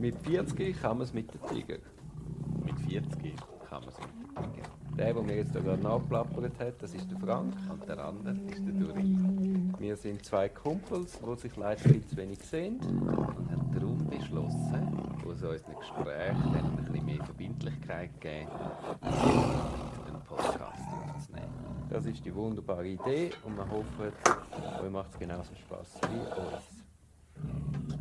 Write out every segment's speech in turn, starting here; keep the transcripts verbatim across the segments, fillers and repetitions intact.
Mit vierzig kann man es mit den Tiger. Mit vierzig kann man es mit den Tiger. Der, der mir jetzt gerade nachplappert hat, das ist der Frank. Und der andere ist der Duri. Wir sind zwei Kumpels, die sich leider viel zu wenig sehen. Und haben darum beschlossen, aus unseren Gesprächen ein bisschen mehr Verbindlichkeit gegeben, einen Podcast aufzunehmen. Das ist die wunderbare Idee und wir hoffen, euch macht es genauso Spass wie uns.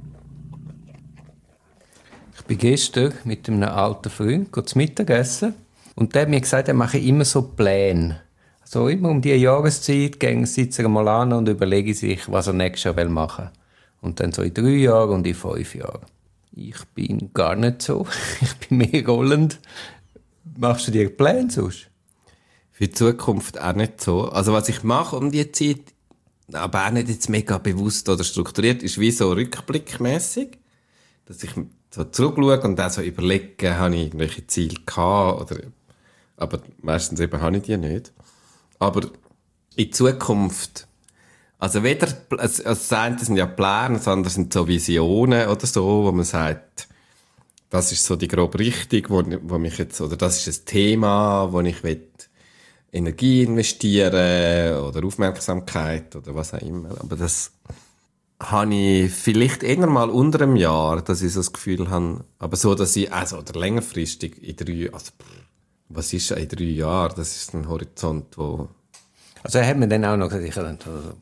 Ich bin gestern mit einem alten Freund zum Mittagessen und der hat mir gesagt, er mache immer so Pläne. So immer um diese Jahreszeit sitze ich mal an und überlege sich, was er nächstes Jahr machen will. Und dann so in drei Jahren und in fünf Jahren. Ich bin gar nicht so. Ich bin mehr rollend. Machst du dir Pläne sonst? Für die Zukunft auch nicht so. Also was ich mache um die Zeit, aber auch nicht jetzt mega bewusst oder strukturiert, ist wie so rückblickmässig, dass ich so zurückschaue und auch so überlege, habe ich irgendwelche Ziele gehabt, oder, aber meistens eben habe ich die nicht. Aber in Zukunft, also weder, also das eine sind ja Pläne, das andere sind so Visionen oder so, wo man sagt, das ist so die grobe Richtung, wo, wo mich jetzt, oder das ist ein Thema, wo ich will Energie investieren oder Aufmerksamkeit oder was auch immer. Aber das habe ich vielleicht eher mal unter einem Jahr, dass ich so das Gefühl habe, aber so, dass ich, also, oder längerfristig in drei, also, was ist in drei Jahren? Das ist ein Horizont, wo... Also er hat mir dann auch noch gesagt, ich habe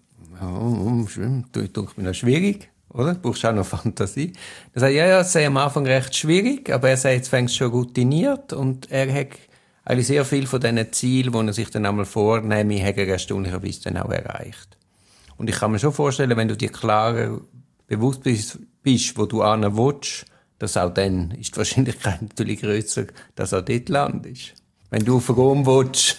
dann so, ja, das tut mir noch schwierig, oder? Du brauchst auch noch Fantasie. Er sagt, ja, ja, es sei am Anfang recht schwierig, aber er sagt, jetzt fängst du schon routiniert und er hat eigentlich sehr viel von diesen Zielen, die er sich dann einmal vornehme, hat er erstaunlicherweise dann auch erreicht. Und ich kann mir schon vorstellen, wenn du dir klarer bewusst bist, bist wo du hin willst, dass auch dann ist die Wahrscheinlichkeit natürlich grösser, dass auch dort landest. Wenn du auf Rom willst,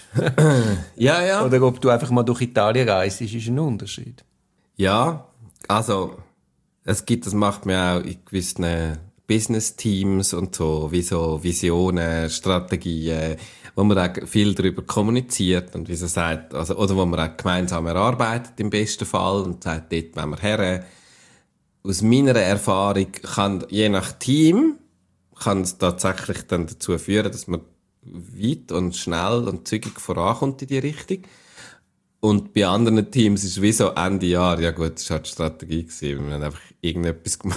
ja, ja. oder ob du einfach mal durch Italien reist, ist ein Unterschied. Ja, also es gibt, das macht man auch in gewissen Business-Teams und so, wie so Visionen, Strategien, wo man auch viel darüber kommuniziert und wie so sagt, also, oder wo man auch gemeinsam erarbeitet im besten Fall und sagt, dort wollen wir her. Aus meiner Erfahrung kann, je nach Team, kann es tatsächlich dann dazu führen, dass man weit und schnell und zügig vorankommt in die Richtung. Und bei anderen Teams ist es wie so Ende Jahr, ja gut, das war halt die Strategie gewesen, wir haben einfach irgendetwas gemacht.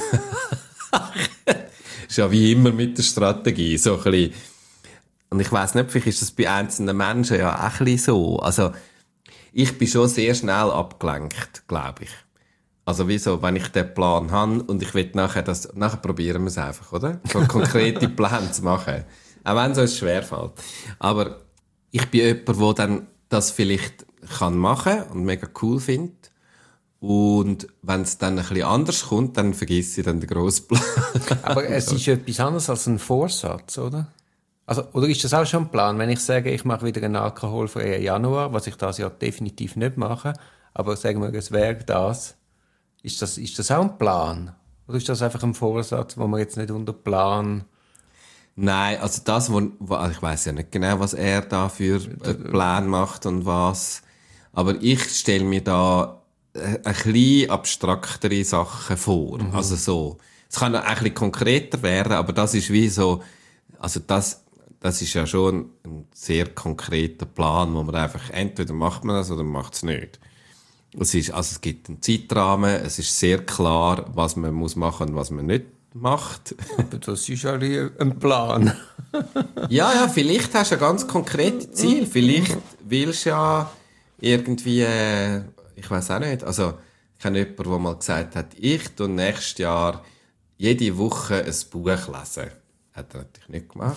Ist ja wie immer mit der Strategie, so ein bisschen. Und ich weiss nicht, vielleicht ist das bei einzelnen Menschen ja auch ein bisschen so. Also, ich bin schon sehr schnell abgelenkt, glaube ich. Also, wieso, wenn ich den Plan habe und ich will nachher das, nachher probieren wir es einfach, oder? So konkrete Pläne zu machen. Auch wenn es uns schwerfällt. Aber ich bin jemand, der dann das vielleicht kann machen und mega cool findet. Und wenn es dann ein bisschen anders kommt, dann vergesse ich dann den grossen Plan. Aber es ist etwas anderes als ein Vorsatz, oder? Also, oder ist das auch schon ein Plan, wenn ich sage, ich mache wieder einen alkoholfreien Januar, was ich das Jahr definitiv nicht mache, aber sagen wir, es wäre das, ist das, ist das auch ein Plan? Oder ist das einfach ein Vorsatz, wo man jetzt nicht unter Plan... Nein, also das, wo, wo also ich weiss ja nicht genau, was er da für einen Plan macht und was, aber ich stelle mir da ein bisschen abstraktere Sachen vor. Mhm. Also so. Es kann auch ein bisschen konkreter werden, aber das ist wie so, also das, das ist ja schon ein sehr konkreter Plan, wo man einfach, entweder macht man das oder macht es nicht. Es ist, also es gibt einen Zeitrahmen, es ist sehr klar, was man muss machen und was man nicht macht. Aber das ist ja ein Plan. ja, ja, vielleicht hast du ein ganz konkretes Ziel. Vielleicht willst du ja irgendwie, äh, ich weiss auch nicht, also ich kenne jemanden, der mal gesagt hat, ich tue nächstes Jahr jede Woche ein Buch lesen. Hat er natürlich nicht gemacht.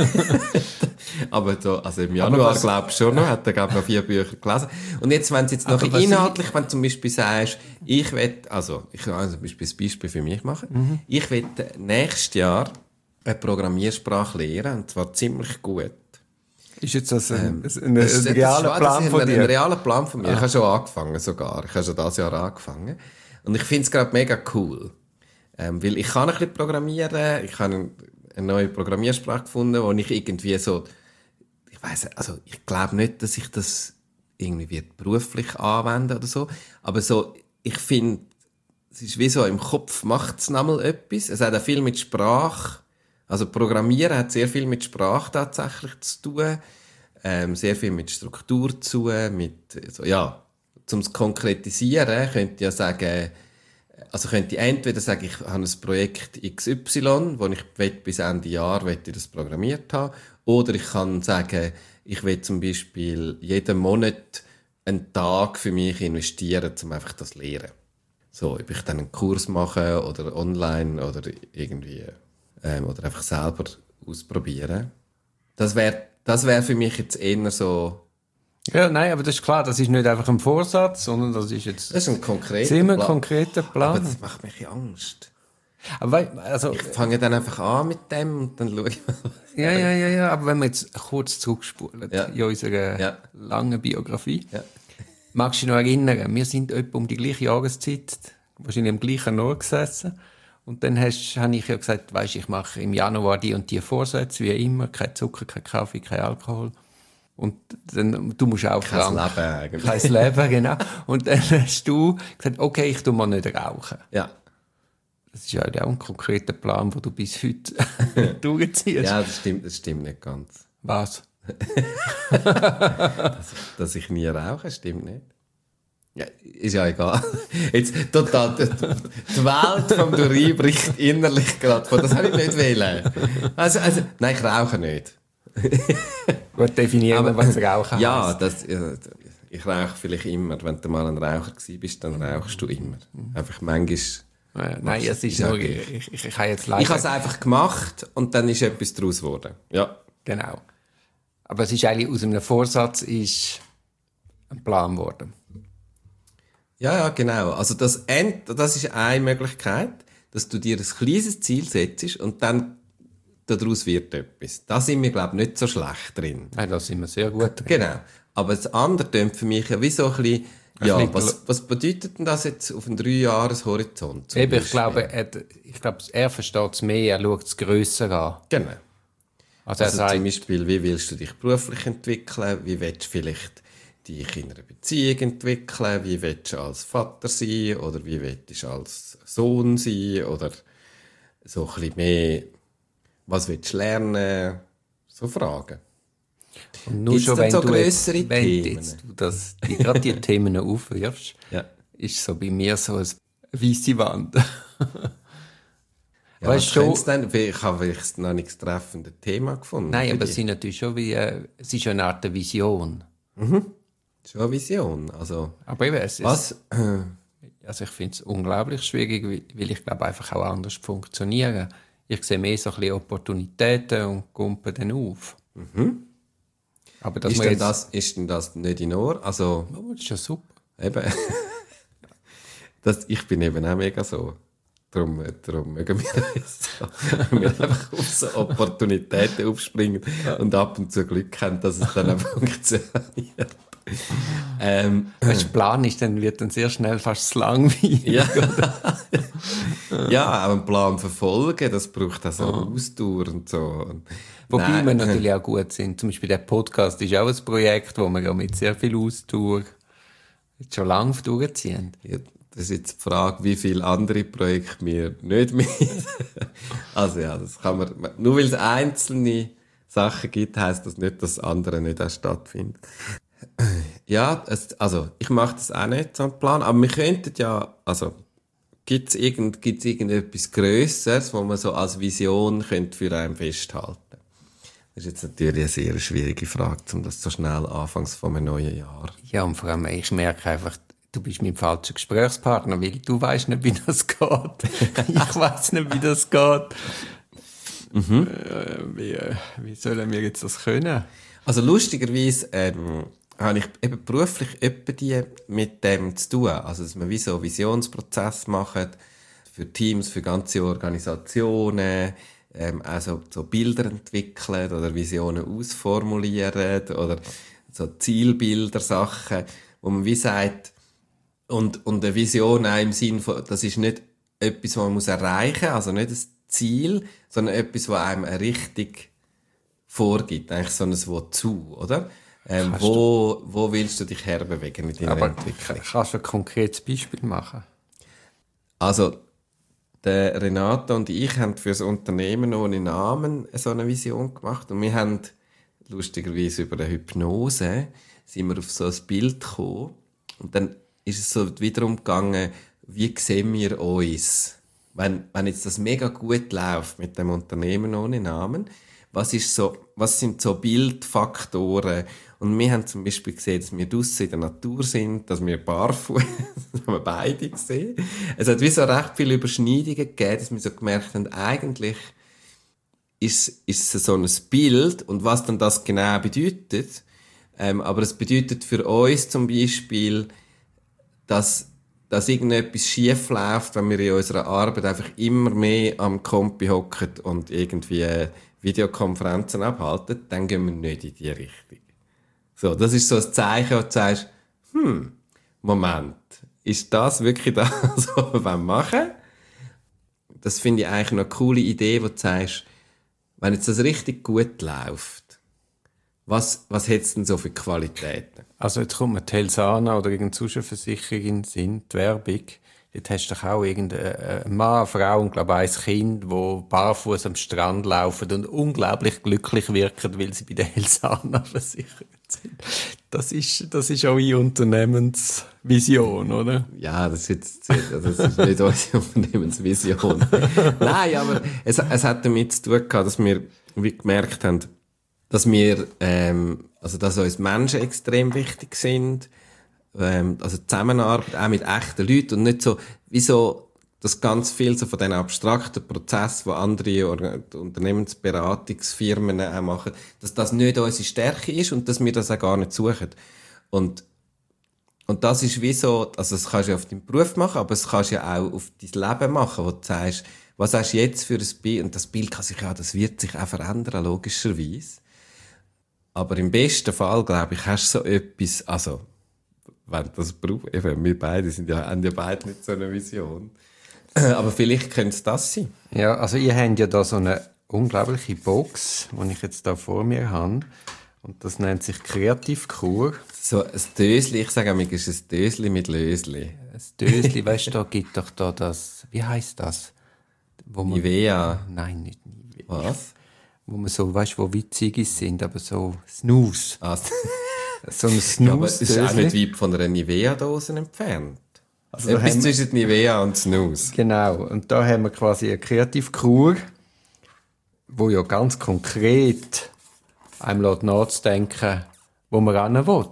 Aber so, also im Januar, glaube ich schon noch, hat er, glaube ich, noch vier Bücher gelesen. Und jetzt, wenn du jetzt noch inhaltlich, ich... wenn du zum Beispiel sagst, ich will, also, ich kann zum Beispiel ein Beispiel für mich machen. Mhm. Ich will nächstes Jahr eine Programmiersprache lernen, und zwar ziemlich gut. Ist jetzt das ein, ähm, ein, ein, ein realer Plan von dir? Ein realer Plan von mir. Ah. Ich habe schon angefangen sogar. Ich habe schon dieses Jahr angefangen. Und ich finde es gerade mega cool. Ähm, weil ich kann ein bisschen programmieren, ich habe eine neue Programmiersprache gefunden, wo ich irgendwie so, ich weiss, also ich glaube nicht, dass ich das irgendwie wird beruflich anwenden oder so, aber so, ich finde es ist wie so, im Kopf macht es nochmal etwas. Es hat auch viel mit Sprache, also Programmieren hat sehr viel mit Sprache tatsächlich zu tun, ähm, sehr viel mit Struktur zu tun, mit, so, ja, um es konkretisieren, könnte ich ja sagen, also könnte ich entweder sagen, ich habe ein Projekt X Y, wo ich bis Ende Jahr ich das programmiert habe, oder ich kann sagen, ich will zum Beispiel jeden Monat einen Tag für mich investieren, um einfach das zu lernen. So, ob ich dann einen Kurs mache oder online oder irgendwie, ähm, oder einfach selber ausprobieren. Das wäre, das wäre für mich jetzt eher so. Ja, nein, aber das ist klar, das ist nicht einfach ein Vorsatz, sondern das ist jetzt. Das ist ein konkreter ziemlich Plan. konkreter Plan. Aber das macht mich Angst. Aber, also, ich fange dann einfach an mit dem und dann schaue ich mal. Ja, ja, ja, ja, aber wenn wir jetzt kurz zurückspulen ja. in unserer ja. langen Biografie. Ja. Magst du dich noch erinnern, wir sind etwa um die gleiche Jahreszeit, wahrscheinlich am gleichen Ort gesessen. Und dann hast, habe ich ja gesagt, weisst, ich mache im Januar die und die Vorsätze, wie immer, kein Zucker, kein Kaffee, kein Alkohol. Und dann, du musst auch kein krank. Leben eigentlich. Kein Leben, genau. Und dann hast du gesagt, okay, ich tu mal nicht rauchen. Ja. Das ist ja auch ein konkreter Plan, den du bis heute durchziehst. Ja, das stimmt, das stimmt nicht ganz. Was? dass, ich, dass ich nie rauche, stimmt nicht. Ja, ist ja egal. Jetzt total, die, die Welt vom Duri bricht innerlich gerade von. Das habe ich nicht wählen. Also, also, nein, ich rauche nicht. Gut definieren, aber, was Rauchen ja, heisst. das, ja, ich rauche vielleicht immer. Wenn du mal ein Raucher gewesen bist, dann rauchst du immer. Einfach manchmal. Ja, nein, es ist nur, ich, ich, ich, ich habe jetzt leider... Ich habe es einfach gemacht und dann ist etwas daraus geworden. Ja. Genau. Aber es ist eigentlich aus einem Vorsatz ist ein Plan geworden. Ja, ja, genau. Also das, End, das ist eine Möglichkeit, dass du dir ein kleines Ziel setzt und dann daraus wird etwas. Da sind wir, glaube ich, nicht so schlecht drin. Ja, da sind wir sehr gut drin. Genau. Aber das andere klingt für mich ja wie so ein bisschen, ja, was, was bedeutet denn das jetzt auf einen Drei-Jahres-Horizont? Eben, ich glaube, er, ich glaube, er versteht es mehr, er schaut es grösser an. Genau. Also, Also er sagt, zum Beispiel, wie willst du dich beruflich entwickeln? Wie willst du vielleicht dich in einer Beziehung entwickeln? Wie willst du als Vater sein? Oder wie willst du als Sohn sein? Oder so ein bisschen mehr, was willst du lernen? So Fragen. und nur Gibt's schon, dann wenn so du grössere jetzt, wenn Themen? jetzt du das, die, gerade die Themen aufwirfst, Ja. ist so bei mir so eine weisse Wand. Ja, weißt was du, denn? Ich habe vielleicht noch nichts treffendes Thema gefunden. nein, für aber es dich. sind natürlich schon wie, äh, es ist ja eine Art Vision. Schon eine Vision. Also, Aber eben, es ist, was? also ich finde es unglaublich schwierig, weil- weil ich glaube einfach auch anders funktionieren. Ich sehe mehr so ein bisschen Opportunitäten und kumpe dann auf. Aber dass Ist man denn, jetzt, das, ist denn das nicht in Ordnung? Also, oh, das ist ja super. eben. das, ich bin eben auch mega so. Darum, darum mögen wir so. Wir einfach auf so Opportunitäten aufspringen und ab und zu Glück haben, dass es dann auch funktioniert. ähm, Wenn der Plan ist, dann wird dann sehr schnell fast zu langweilig. ja. ja, auch einen Plan verfolgen, das braucht auch so Ausdauer und so. Wobei Nein. wir natürlich auch gut sind. Zum Beispiel der Podcast ist auch ein Projekt, wo wir ja mit sehr viel Ausdauer jetzt schon lange durchziehen. Ja, das ist jetzt die Frage, wie viele andere Projekte wir nicht mehr. Also ja, das kann man, nur weil es einzelne Sachen gibt, heisst das nicht, dass andere nicht auch stattfinden. Ja, es, also ich mache das auch nicht, so einen Plan, aber wir könnten ja, also gibt es irgend, gibt's irgendetwas Grösseres, wo man so als Vision könnte für einen festhalten? Das ist jetzt natürlich eine sehr schwierige Frage, um das so schnell anfangs von einem neuen Jahr. Ja, und vor allem, ich merke einfach, du bist mein falscher Gesprächspartner, weil du weißt nicht, wie das geht. Ich weiß nicht, wie das geht. Mhm. Äh, wie, wie sollen wir jetzt das können? Also lustigerweise ähm, habe ich eben beruflich etwa die mit dem zu tun. Also dass man wie so einen Visionsprozess macht für Teams, für ganze Organisationen, ähm, also so Bilder entwickeln oder Visionen ausformulieren oder so Zielbilder, Sachen, wo man wie sagt, und, und eine Vision auch im Sinn von, das ist nicht etwas, was man muss erreichen muss, also nicht ein Ziel, sondern etwas, was einem eine Richtung vorgibt, eigentlich so ein Wozu, oder? Ähm, wo, wo willst du dich herbewegen mit deiner Aber Entwicklung? kannst du ein konkretes Beispiel machen? Also, der Renato und ich haben für das Unternehmen ohne Namen so eine Vision gemacht und wir haben lustigerweise über eine Hypnose sind wir auf so ein Bild gekommen und dann ist es so wiederum gegangen, wie sehen wir uns, wenn, wenn jetzt das mega gut läuft mit dem Unternehmen ohne Namen, was ist so, was sind so Bildfaktoren? Und wir haben zum Beispiel gesehen, dass wir draussen in der Natur sind, dass wir barfuß, das haben wir beide gesehen. Es hat wie so recht viele Überschneidungen gegeben, dass wir so gemerkt haben, eigentlich ist, ist es so ein Bild und was dann das genau bedeutet. Ähm, aber es bedeutet für uns zum Beispiel, dass, dass irgendetwas schief läuft, wenn wir in unserer Arbeit einfach immer mehr am Kompi hocken und irgendwie äh, Videokonferenzen abhalten, dann gehen wir nicht in die Richtung. So, das ist so ein Zeichen, wo du sagst, hm, Moment, ist das wirklich das, was wir machen wollen? Das finde ich eigentlich noch eine coole Idee, wo du sagst, wenn jetzt das richtig gut läuft, was, was hat es denn so für Qualitäten? Also jetzt kommt mir die Helsana oder irgendeine Zuschauerversicherung in den Sinn, die Werbung. Dort hast du doch auch irgendeinen Mann, eine Frau und glaube ein Kind, die barfuß am Strand laufen und unglaublich glücklich wirken, weil sie bei der Helsana versichert sind. Das ist, das ist auch eine Unternehmensvision, oder? Ja, das ist jetzt, also das ist nicht unsere Unternehmensvision. Nein, aber es, es hat damit zu tun gehabt, dass wir wie gemerkt haben, dass wir, ähm, also dass uns Menschen extrem wichtig sind, ähm, also Zusammenarbeit auch mit echten Leuten und nicht so, wie so, dass ganz viel so von diesen abstrakten Prozessen, die andere Or- Unternehmensberatungsfirmen auch machen, dass das nicht unsere Stärke ist und dass wir das auch gar nicht suchen. Und, und das ist wie so, also das kannst du ja auf deinen Beruf machen, aber das kannst du ja auch auf dein Leben machen, wo du sagst, was hast du jetzt für ein Bild? Und das Bild kann sich ja, das wird sich auch verändern, logischerweise. Aber im besten Fall, glaube ich, hast du so etwas, also, wenn das braucht, eben, wir beide sind ja, haben ja beide nicht so eine Vision. Aber vielleicht könnte es das sein. Ja, also ihr habt ja da so eine unglaubliche Box, die ich jetzt da vor mir habe. Und das nennt sich Kreativkur. So ein Dösli, ich sage einmal, es ist ein Dösli mit Lösli. Ein Dösli, weißt du, da gibt doch da das, wie heisst das? Wo man, Nivea. Nein, nicht Nivea. Was? Wo man so, weißt du, wo Witzigis sind, aber so Snooze. Ah, So ein ja, aber es ist auch Snooze-Dösli. nicht weit von einer Nivea-Dose entfernt. Also da Etwas haben wir- zwischen Nivea und Snooze. Genau, und da haben wir quasi eine Kreativkur, wo ja ganz konkret einem lässt nachzudenken, wo man hin will.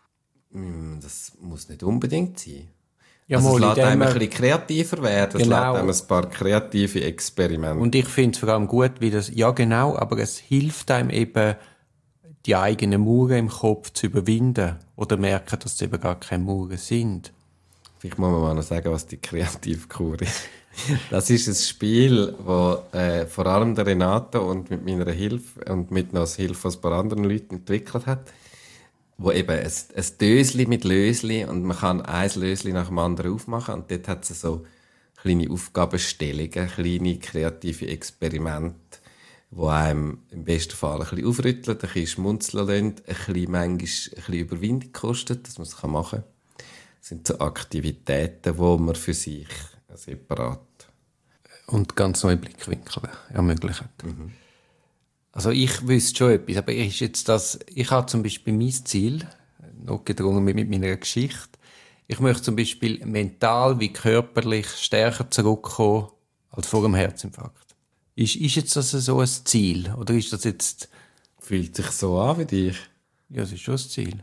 Das muss nicht unbedingt sein. Ja, also es mal, lässt indem einem ein man- bisschen kreativer werden, es Genau. lässt einem ein paar kreative Experimente. Und ich finde es vor allem gut, wie das, ja genau, aber es hilft einem eben, die eigenen Mauern im Kopf zu überwinden oder merken, dass es eben gar keine Mauern sind. Vielleicht muss man mal noch sagen, was die Kreativkur ist. Das ist ein Spiel, das äh, vor allem der Renato und mit meiner Hilfe und mit noch Hilfe von ein paar anderen Leuten entwickelt hat, wo eben ein, ein Dösli mit Lösli und man kann ein Lösli nach dem anderen aufmachen und dort hat es so kleine Aufgabenstellungen, kleine kreative Experimente, die einem im besten Fall ein bisschen aufrütteln, ein bisschen schmunzeln lassen, ein bisschen, manchmal ein bisschen Überwindung kostet, dass man es machen kann. Das sind so Aktivitäten, die man für sich separat. Und ganz neue Blickwinkel ermöglichen. Mhm. Also ich wüsste schon etwas, aber ist jetzt das, ich habe zum Beispiel mein Ziel, noch gedrungen mit, mit meiner Geschichte, ich möchte zum Beispiel mental wie körperlich stärker zurückkommen als vor dem Herzinfarkt. Ist, ist jetzt das so ein Ziel? Oder ist das jetzt... Fühlt sich so an wie dich? Ja, das ist schon ein Ziel.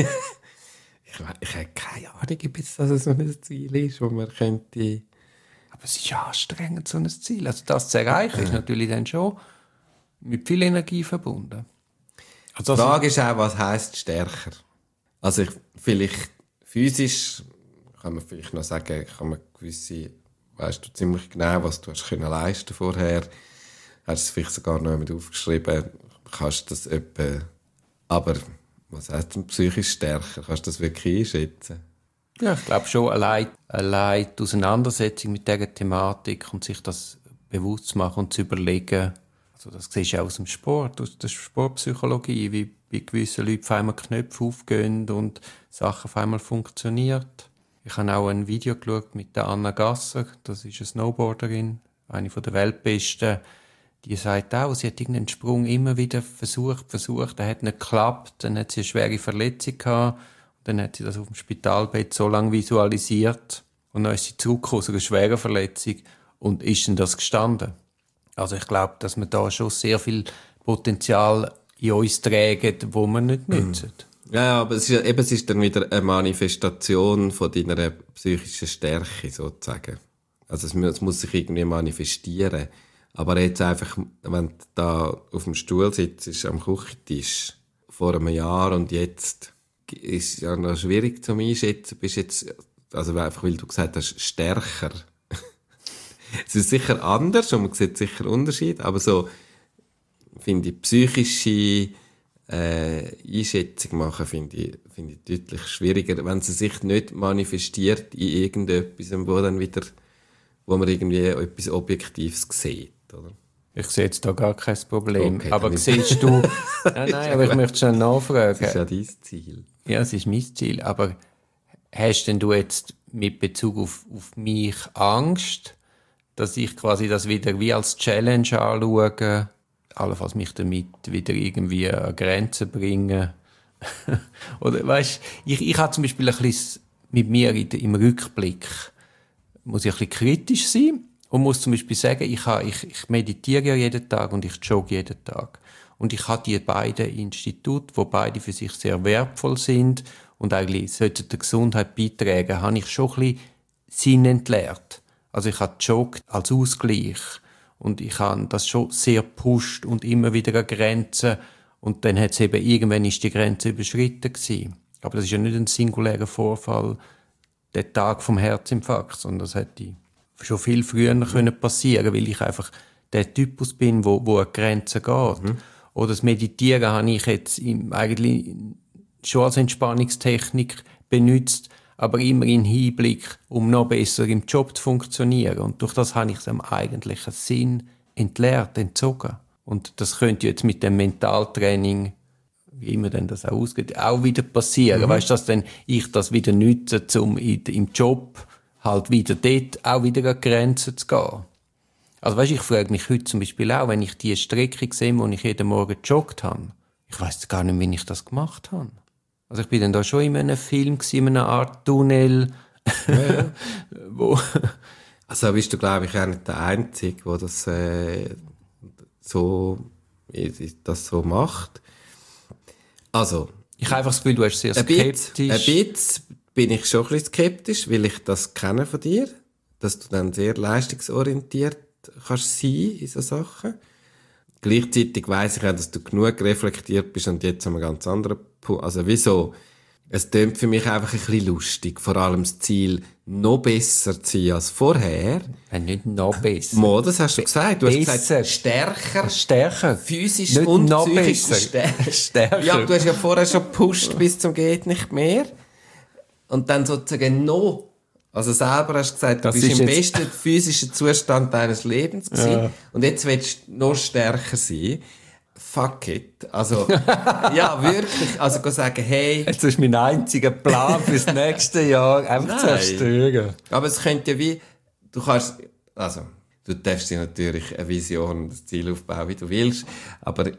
ich, ich habe keine Ahnung, ob jetzt das so ein Ziel ist, wo man könnte... Aber es ist ja anstrengend, so ein Ziel. Also das zu erreichen, ist natürlich dann schon mit viel Energie verbunden. Also Die Frage ist auch, was heisst stärker? Also ich, vielleicht physisch kann man vielleicht noch sagen, kann man gewisse, weißt du ziemlich genau, was du hast können leisten vorher, hast es vielleicht sogar noch jemand aufgeschrieben, kannst das etwa, aber was heisst denn psychisch stärker? Kannst du das wirklich einschätzen? Ja, ich glaube schon, allein, allein die Auseinandersetzung mit dieser Thematik und sich das bewusst zu machen und zu überlegen, also das siehst du auch aus dem Sport, aus der Sportpsychologie, wie bei gewissen Leuten auf einmal Knöpfe aufgehen und Sachen auf einmal funktionieren. Ich habe auch ein Video geschaut mit der Anna Gasser, das ist eine Snowboarderin, eine der weltbesten. Die sagt auch, sie hat irgendeinen Sprung immer wieder versucht, versucht, der hat nicht geklappt, dann hat sie eine schwere Verletzung gehabt, und dann hat sie das auf dem Spitalbett so lange visualisiert und dann ist sie zurückgekommen aus einer schweren Verletzung und ist dann das gestanden. Also ich glaube, dass wir da schon sehr viel Potenzial in uns tragen, das wir nicht nutzen. Ja, ja, aber es ist, eben, es ist dann wieder eine Manifestation von deiner psychischen Stärke, sozusagen. Also es, es muss sich irgendwie manifestieren. Aber jetzt einfach, wenn du da auf dem Stuhl sitzt, am Küchentisch, vor einem Jahr und jetzt, ist es ja noch schwierig zu einschätzen, bist jetzt, also einfach weil du gesagt hast, stärker. Es ist sicher anders und man sieht sicher Unterschied, aber so, finde ich, psychische äh, Einschätzung machen, finde ich, finde ich deutlich schwieriger, wenn sie sich nicht manifestiert in irgendetwas, wo dann wieder, wo man irgendwie etwas Objektives sieht, oder? Ich sehe jetzt da gar kein Problem. Okay, aber siehst du... nein, nein, aber ich möchte schon nachfragen. Das ist ja dein Ziel. Ja, es ist mein Ziel. Aber hast denn du jetzt mit Bezug auf, auf mich Angst, dass ich quasi das wieder wie als Challenge anschaue, allenfalls mich damit wieder irgendwie an Grenzen bringen? Oder weißt, ich, ich habe zum Beispiel ein bisschen mit mir in, im Rückblick, muss ich ein bisschen kritisch sein. Und muss zum Beispiel sagen, ich, habe, ich, ich meditiere ja jeden Tag und ich jogge jeden Tag. Und ich habe die beiden Institute, die beide für sich sehr wertvoll sind und eigentlich sollten der Gesundheit beitragen, habe ich schon ein bisschen Sinn entleert. Also ich habe joggt als Ausgleich und ich habe das schon sehr gepusht und immer wieder an Grenzen. Und dann hat es eben, irgendwann ist die Grenze überschritten gewesen. Aber das ist ja nicht ein singulärer Vorfall, der Tag vom Herzinfarkt, sondern das hätte schon viel früher können passieren, weil ich einfach der Typus bin, wo, wo an Grenzen geht. Mhm. Oder das Meditieren habe ich jetzt im, eigentlich schon als Entspannungstechnik benutzt, aber immer in Hinblick, um noch besser im Job zu funktionieren. Und durch das habe ich es am eigentlichen Sinn entleert, entzogen. Und das könnte jetzt mit dem Mentaltraining, wie immer denn das auch ausgeht, auch wieder passieren. Mhm. Weißt du, dass dann ich das wieder nutze, um im Job halt wieder dort auch wieder an Grenzen zu gehen. Also weißt, ich frage mich heute zum Beispiel auch, wenn ich die Strecke sehe, wo ich jeden Morgen gejoggt habe, ich weiss gar nicht, wie ich das gemacht habe. Also ich bin dann da schon in einem Film gewesen, in einer Art Tunnel, ja, ja. wo... Also bist du, glaube ich, auch nicht der Einzige, der das äh, so, das so macht. Also... Ich habe einfach das Gefühl, du hast sehr skeptisch... Ein bisschen bin ich schon ein bisschen skeptisch, weil ich das kenne von dir, dass du dann sehr leistungsorientiert kannst sein in so Sachen. Gleichzeitig weiss ich auch, dass du genug reflektiert bist und jetzt haben wir ganz andere Punkt. Also wieso? Es klingt für mich einfach ein bisschen lustig, vor allem das Ziel, noch besser zu sein als vorher. Ja, nicht noch besser. Mo, das hast du gesagt. Du besser. hast gesagt, stärker. Stärker. Physisch nicht und noch psychisch besser. Stärker. Ja, du hast ja vorher schon gepusht bis zum geht nicht mehr. Und dann sozusagen noch, also selber hast du gesagt, du das bist im jetzt... besten physischen Zustand deines Lebens gewesen, ja. Und jetzt willst du noch stärker sein. Fuck it. Also, ja, wirklich. Also, go sagen, hey. Jetzt ist mein einziger Plan fürs nächste Jahr einfach zerstören. Aber es könnte ja wie, du kannst, also, du darfst dir natürlich eine Vision und ein Ziel aufbauen, wie du willst, aber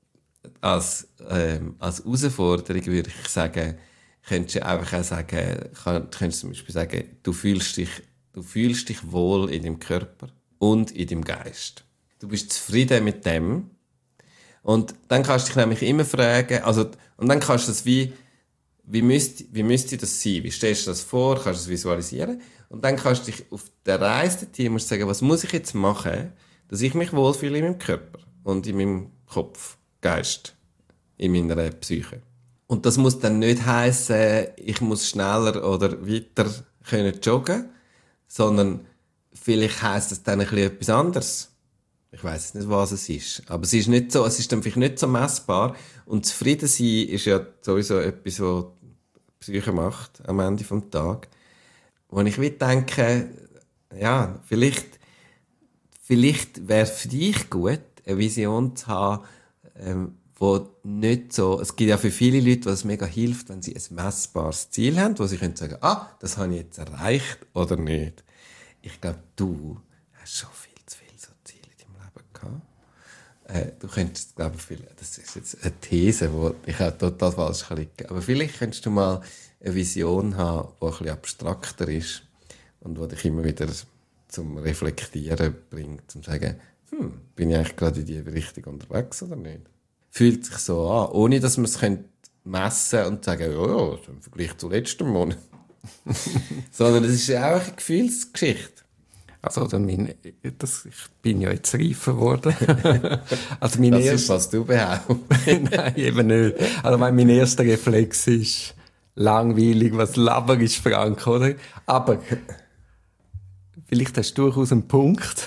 als, ähm, als Herausforderung würde ich sagen, könntest du einfach auch sagen, könntest zum Beispiel sagen, du fühlst dich, du fühlst dich wohl in deinem Körper und in deinem Geist. Du bist zufrieden mit dem. Und dann kannst du dich nämlich immer fragen, also, und dann kannst du das wie, wie müsste, wie müsste das sein? Wie stellst du das vor? Kannst du das visualisieren? Und dann kannst du dich auf der Reise dorthin musst sagen, was muss ich jetzt machen, dass ich mich wohlfühle in meinem Körper und in meinem Kopf, Geist, in meiner Psyche. Und das muss dann nicht heissen, ich muss schneller oder weiter können joggen, sondern vielleicht heisst es dann ein bisschen etwas anderes. Ich weiss nicht, was es ist. Aber es ist nicht so, es ist dann vielleicht nicht so messbar. Und zufrieden sein ist ja sowieso etwas, was die Psyche macht am Ende des Tages. Wo ich wieder denke, ja, vielleicht, vielleicht wäre es für dich gut, eine Vision zu haben, ähm, wo nicht so, es gibt ja für viele Leute, was mega hilft, wenn sie ein messbares Ziel haben, wo sie können sagen, ah, das habe ich jetzt erreicht oder nicht. Ich glaube, du hast schon viel zu viele so Ziele in deinem Leben gehabt. Äh, du könntest, glaube ich, viel, das ist jetzt eine These, die ich auch total falsch liegen kann, aber vielleicht könntest du mal eine Vision haben, die ein bisschen abstrakter ist und die dich immer wieder zum Reflektieren bringt, zum sagen, hm, bin ich eigentlich gerade in die Richtung unterwegs oder nicht? Fühlt sich so an, ohne dass man es messen und sagen, ja, ja, im Vergleich zu letztem Monat. Sondern es ist ja auch eine Gefühlsgeschichte. Also, oder mein, das, ich bin ja jetzt reifer geworden. Also mein das erst... ist, was du behauptest. Nein, eben nicht. Also mein erster Reflex ist langweilig, was Laber ist, Frank, oder? Aber vielleicht hast du durchaus einen Punkt.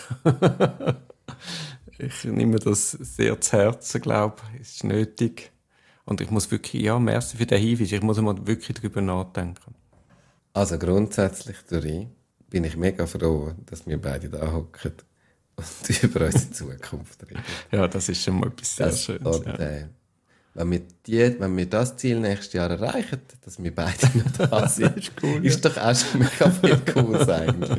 Ich nehme das sehr zu Herzen, glaube ich. Es ist nötig. Und ich muss wirklich, ja, merci für den Hinweis. Ich muss mal wirklich darüber nachdenken. Also grundsätzlich, Dori, bin ich mega froh, dass wir beide da hocken und über unsere Zukunft reden. Ja, das ist schon mal etwas sehr das, Schönes. Und, ja. äh, wenn, wir die, wenn wir das Ziel nächstes Jahr erreichen, dass wir beide noch da sind, ist, cool, ist ja. doch auch schon mega viel cool eigentlich.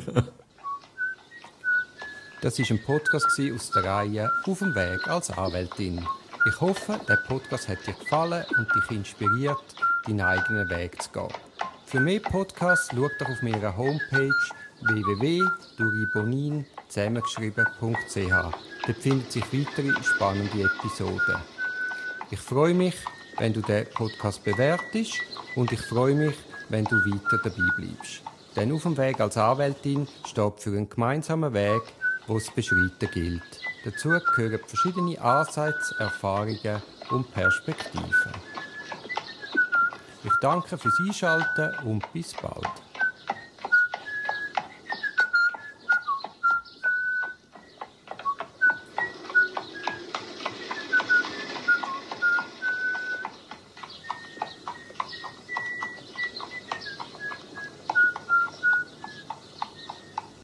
Das war ein Podcast aus der Reihe «Auf dem Weg als Anwältin». Ich hoffe, der Podcast hat dir gefallen und dich inspiriert, deinen eigenen Weg zu gehen. Für mehr Podcasts schau doch auf meiner Homepage w w w punkt duribonin zusammengeschrieben punkt c h. Dort finden sich weitere spannende Episoden. Ich freue mich, wenn du den Podcast bewertest und ich freue mich, wenn du weiter dabei bleibst. Denn «Auf dem Weg als Anwältin» steht für einen gemeinsamen Weg, wo es beschreiten gilt. Dazu gehören verschiedene Ansätze, Erfahrungen und Perspektiven. Ich danke fürs Einschalten und bis bald.